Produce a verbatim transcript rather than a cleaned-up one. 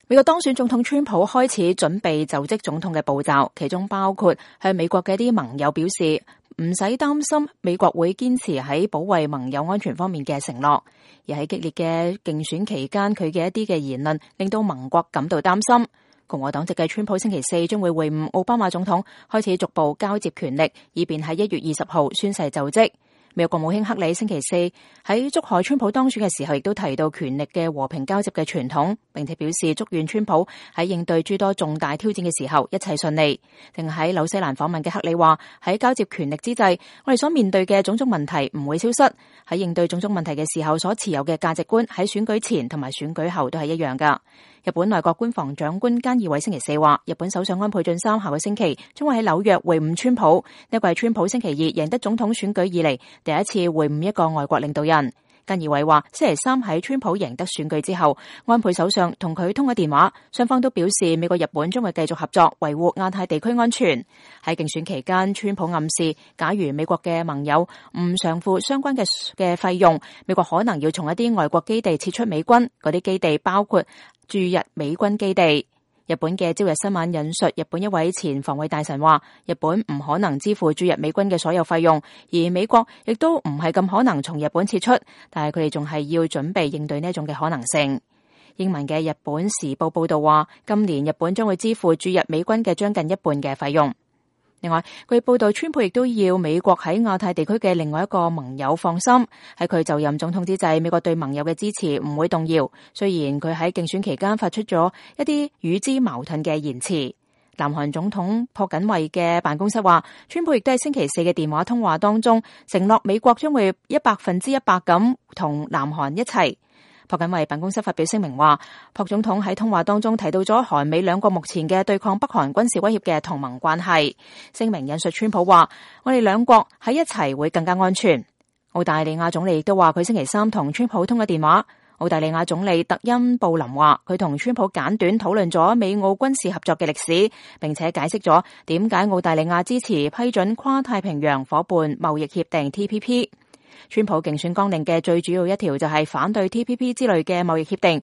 美國當選總統川普開始準備就職總統嘅步驟，其中包括向美國嘅一啲盟友表示唔使擔心美國會堅持喺保衛盟友安全方面嘅承諾，而喺激烈嘅競選期間，佢嘅一啲嘅言論令到盟國感到擔心。共和黨籍嘅川普星期四將會會晤奧巴馬總統，開始逐步交接權力，以便喺一月二十號宣誓就職。美國國務卿克里星期四喺祝賀川普當選嘅時候，亦都提到權力嘅和平交接嘅傳統，並且表示祝願川普喺應對諸多重大挑戰嘅時候一切順利。正喺紐西蘭訪問嘅克里話，喺交接權力之際，我哋所面對嘅種種問題唔會消失。喺應對種種問題嘅時候，所持有嘅價值觀喺選舉前同埋選舉後都係一樣噶。日本內閣官房長官菅義偉星期四話，日本首相安倍晉三下個星期將會喺紐約會晤川普，呢個係川普星期二贏得總統選舉以嚟第一次會晤一個外國領導人。菅義偉話，星期三喺川普贏得選舉之後，安倍首相同佢通咗電話，雙方都表示美國日本將會繼續合作，維護亞太地區安全。喺競選期間，川普暗示，假如美國嘅盟友唔償付相關嘅嘅費用，美國可能要從一啲外國基地撤出美軍，嗰啲基地包括駐日美軍基地。日本嘅朝日新聞引述日本一位前防衛大臣話，日本唔可能支付駐日美軍嘅所有費用，而美國亦都唔係咁可能從日本撤出，但係佢哋仲係要準備應對呢一種嘅可能性。英文嘅日本時報報道話，今年日本將會支付駐日美軍嘅將近一半嘅費用。另外，據報道，川普亦都要美國喺亞太地區嘅另外一個盟友放心，喺佢就任總統之際，美國對盟友嘅支持唔會動搖。雖然佢喺競選期間發出咗一啲與之矛盾嘅言辭。南韓總統朴槿惠嘅辦公室話，川普亦都喺星期四嘅電話通話當中承諾美國將會一百分之一百咁同南韓一齊。朴槿惠辦公室發表聲明話，朴總統喺通話當中提到咗韓美兩國目前嘅對抗北韓軍事威脅嘅同盟關係。聲明引述川普話，我哋兩國喺一齊會更加安全。澳大利亞總理亦都話，佢星期三同川普通咗電話。澳大利亞總理特恩布林話，佢同川普簡短討論咗美澳軍事合作嘅歷史，並且解釋咗點解澳大利亞支持批准跨太平洋夥伴貿易協定 T P P。川普競選綱領嘅最主要一條就係反對 T P P 之類嘅貿易協定，